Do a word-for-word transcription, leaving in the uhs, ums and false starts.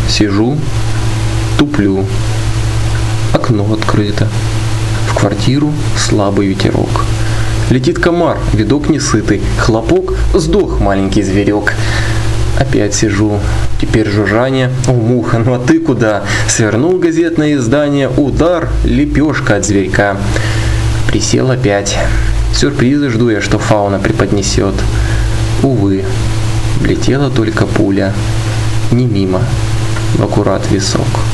Сижу, туплю. Окно открыто. В квартиру слабый ветерок. Летит комар, видок несытый. Хлопок, сдох маленький зверек. Опять сижу. Теперь жужжание. О, муха, ну а ты куда? Свернул газетное издание. Удар, лепешка от зверька. Присел опять. Сюрпризы жду я, что фауна преподнесет. Увы, влетела только пуля. Не мимо, в аккурат висок.